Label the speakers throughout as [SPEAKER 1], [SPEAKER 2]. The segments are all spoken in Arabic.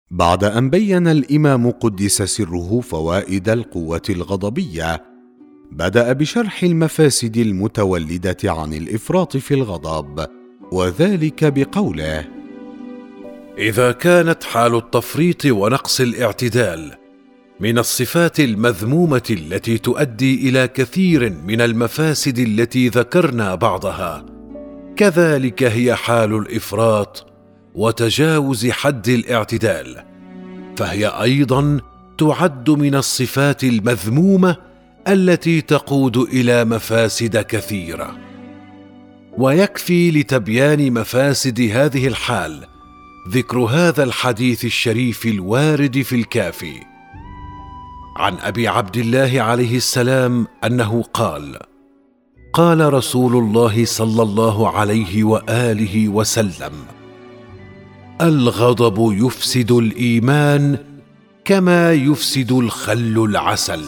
[SPEAKER 1] بعد أن بين الإمام قدس سره فوائد القوة الغضبية، بدأ بشرح المفاسد المتولدة عن الإفراط في الغضب، وذلك بقوله:
[SPEAKER 2] إذا كانت حال التفريط ونقص الاعتدال من الصفات المذمومة التي تؤدي إلى كثير من المفاسد التي ذكرنا بعضها، كذلك هي حال الإفراط وتجاوز حد الاعتدال، فهي أيضا تعد من الصفات المذمومة التي تقود إلى مفاسد كثيرة. ويكفي لتبيان مفاسد هذه الحال ذكر هذا الحديث الشريف الوارد في الكافي عن أبي عبد الله عليه السلام أنه قال: قال رسول الله صلى الله عليه وآله وسلم: الغضب يفسد الإيمان كما يفسد الخل العسل.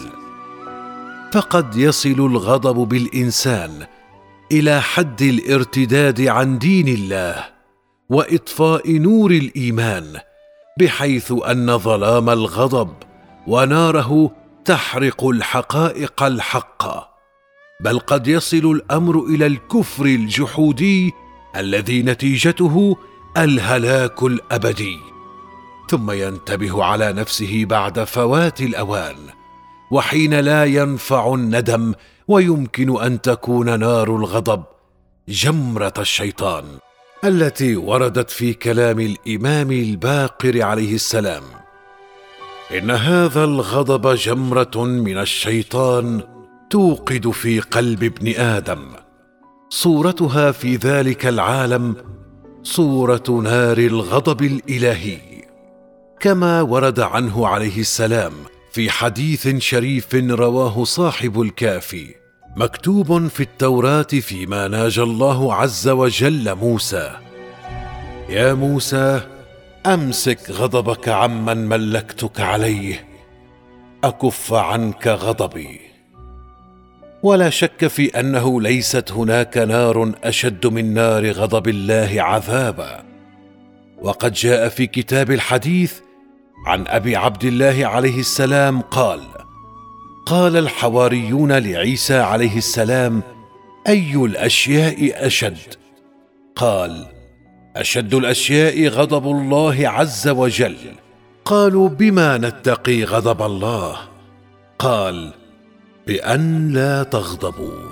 [SPEAKER 2] فقد يصل الغضب بالإنسان إلى حد الارتداد عن دين الله وإطفاء نور الإيمان، بحيث أن ظلام الغضب وناره تحرق الحقائق الحقة، بل قد يصل الأمر إلى الكفر الجحودي الذي نتيجته الهلاك الأبدي، ثم ينتبه على نفسه بعد فوات الأوان، وحين لا ينفع الندم، ويمكن أن تكون نار الغضب جمرة الشيطان التي وردت في كلام الإمام الباقر عليه السلام: إن هذا الغضب جمرة من الشيطان توقد في قلب ابن آدم، صورتها في ذلك العالم صورة نار الغضب الإلهي، كما ورد عنه عليه السلام في حديث شريف رواه صاحب الكافي، مكتوب في التوراة فيما ناجى الله عز وجل موسى: يا موسى، أمسك غضبك عمن ملكتك عليه، أكف عنك غضبي. ولا شك في أنه ليست هناك نار أشد من نار غضب الله عذابا. وقد جاء في كتاب الحديث عن أبي عبد الله عليه السلام قال: قال الحواريون لعيسى عليه السلام: أي الأشياء أشد؟ قال: أشد الأشياء غضب الله عز وجل. قالوا: بما نتقي غضب الله؟ قال: بأن لا تغضبوا.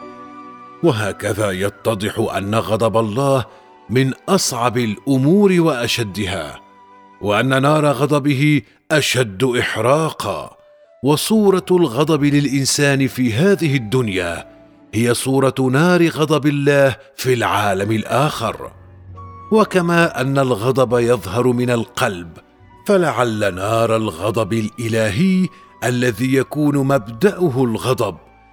[SPEAKER 2] وهكذا يتضح أن غضب الله من أصعب الأمور وأشدها، وأن نار غضبه أشد إحراقا. وصورة الغضب للإنسان في هذه الدنيا هي صورة نار غضب الله في العالم الآخر. وكما أن الغضب يظهر من القلب، فلعل نار الغضب الإلهي الذي يكون مبدأه الغضب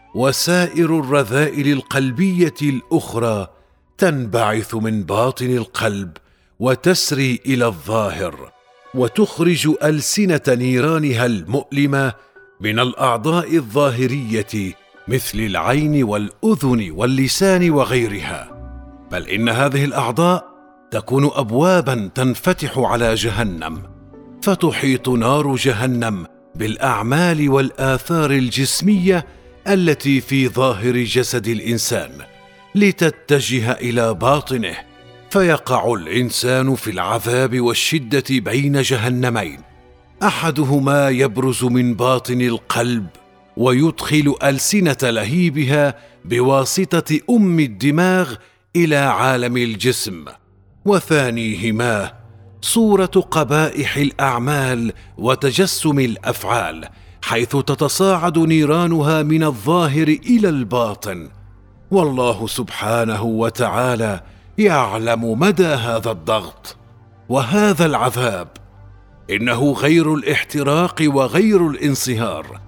[SPEAKER 2] وسائر الرذائل القلبية الأخرى تنبعث من باطن القلب وتسري إلى الظاهر، وتخرج ألسنة نيرانها المؤلمة من الأعضاء الظاهرية مثل العين والأذن واللسان وغيرها. بل إن هذه الأعضاء تكون أبوابا تنفتح على جهنم، فتحيط نار جهنم بالأعمال والآثار الجسمية التي في ظاهر جسد الإنسان، لتتجه إلى باطنه، فيقع الإنسان في العذاب والشدة بين جهنمين، أحدهما يبرز من باطن القلب ويدخل ألسنة لهيبها بواسطة الدماغ إلى عالم الجسم، وثانيهما صورة قبائح الأعمال وتجسم الأفعال، حيث تتصاعد نيرانها من الظاهر إلى الباطن. والله سبحانه وتعالى يعلم مدى هذا الضغط وهذا العذاب، إنه غير الاحتراق وغير الانصهار.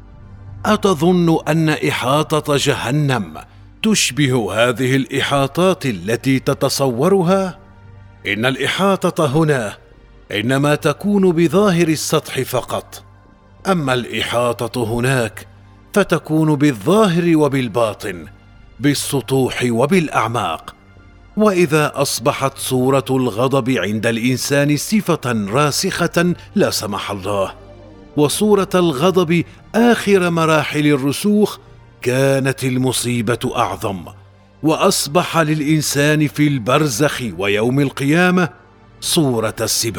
[SPEAKER 2] أتظن أن إحاطة جهنم تشبه هذه الإحاطات التي تتصورها؟ إن الإحاطة هنا إنما تكون بظاهر السطح فقط، أما الإحاطة هناك فتكون بالظاهر وبالباطن، بالسطوح وبالأعماق. وإذا أصبحت صورة الغضب عند الإنسان صفة راسخة لا سمح الله، وصورة الغضب آخر مراحل الرسوخ، كانت المصيبة أعظم، وأصبح للإنسان في البرزخ ويوم القيامة صورة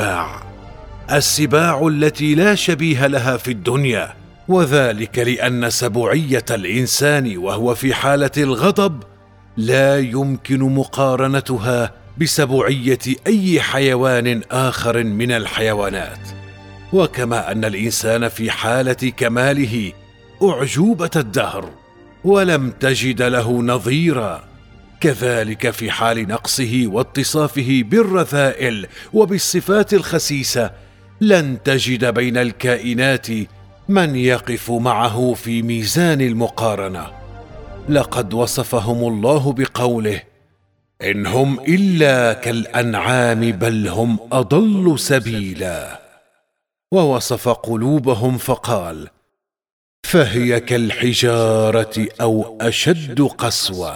[SPEAKER 2] السباع التي لا شبيه لها في الدنيا، وذلك لأن سبوعية الإنسان وهو في حالة الغضب لا يمكن مقارنتها بسبوعية أي حيوان آخر من الحيوانات. وكما أن الإنسان في حالة كماله أعجوبة الدهر ولم تجد له نظيرا، كذلك في حال نقصه واتصافه بالرذائل وبالصفات الخسيسة لن تجد بين الكائنات من يقف معه في ميزان المقارنة. لقد وصفهم الله بقوله: إن هم إلا كالأنعام بل هم أضل سبيلا. ووصف قلوبهم فقال: فهي كالحجارة أو أشد قسوة.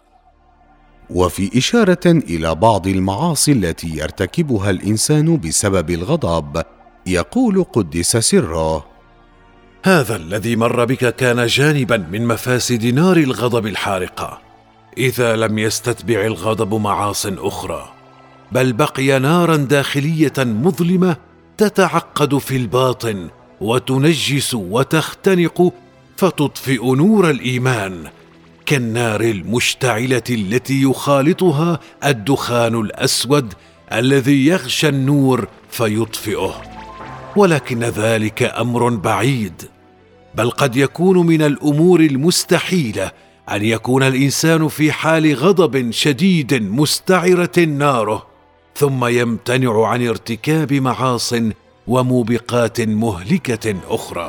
[SPEAKER 1] وفي إشارة إلى بعض المعاصي التي يرتكبها الإنسان بسبب الغضب، يقول قدس سره:
[SPEAKER 2] هذا الذي مر بك كان جانبا من مفاسد نار الغضب الحارقة، إذا لم يستتبع الغضب معاصٍ أخرى، بل بقي نارا داخلية مظلمة تتعقد في الباطن وتنجس وتختنق فتطفئ نور الإيمان، كالنار المشتعلة التي يخالطها الدخان الأسود الذي يغشى النور فيطفئه. ولكن ذلك أمر بعيد، بل قد يكون من الأمور المستحيلة أن يكون الإنسان في حال غضب شديد مستعرة ناره ثم يمتنع عن ارتكاب معاصٍ وموبقات مهلكة أخرى.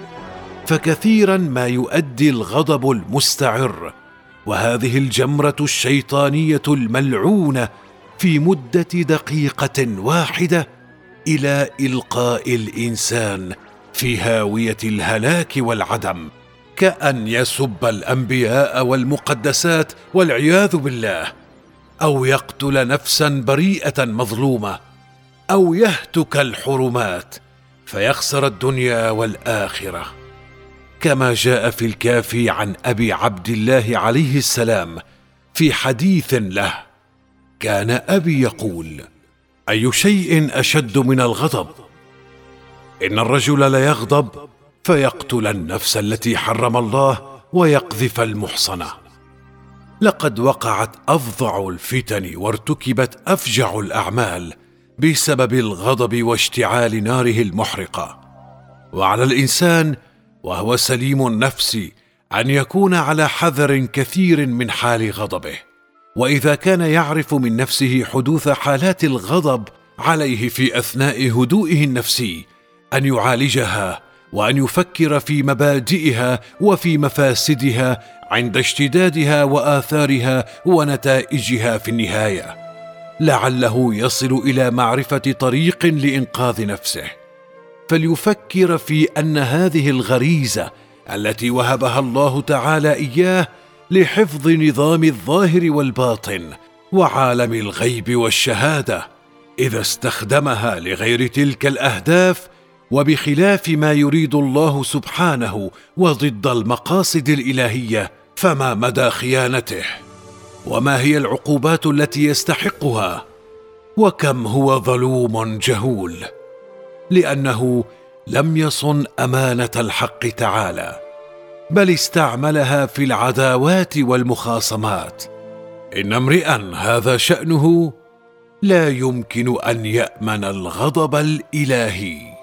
[SPEAKER 2] فكثيرا ما يؤدي الغضب المستعر وهذه الجمرة الشيطانية الملعونة في مدة دقيقة واحدة إلى إلقاء الإنسان في هاوية الهلاك والعدم، كأن يسب الأنبياء والمقدسات والعياذ بالله، أو يقتل نفسا بريئة مظلومة، أو يهتك الحرمات فيخسر الدنيا والآخرة. كما جاء في الكافي عن أبي عبد الله عليه السلام في حديث له: كان أبي يقول: أي شيء أشد من الغضب؟ إن الرجل ليغضب فيقتل النفس التي حرم الله ويقذف المحصنة. لقد وقعت أفظع الفتن وارتكبت أفجع الأعمال بسبب الغضب واشتعال ناره المحرقة، وعلى الإنسان وهو سليم النفس أن يكون على حذر كثير من حال غضبه، وإذا كان يعرف من نفسه حدوث حالات الغضب عليه في أثناء هدوئه النفسي أن يعالجها وأن يفكر في مبادئها وفي مفاسدها عند اشتدادها وآثارها ونتائجها في النهاية، لعله يصل إلى معرفة طريق لإنقاذ نفسه. فليفكر في أن هذه الغريزة التي وهبها الله تعالى إياه لحفظ نظام الظاهر والباطن وعالم الغيب والشهادة، إذا استخدمها لغير تلك الأهداف وبخلاف ما يريد الله سبحانه وضد المقاصد الإلهية، فما مدى خيانته؟ وما هي العقوبات التي يستحقها؟ وكم هو ظلوم جهول، لأنه لم يصن أمانة الحق تعالى، بل استعملها في العداوات والمخاصمات. إن امرئا هذا شأنه لا يمكن أن يأمن الغضب الإلهي.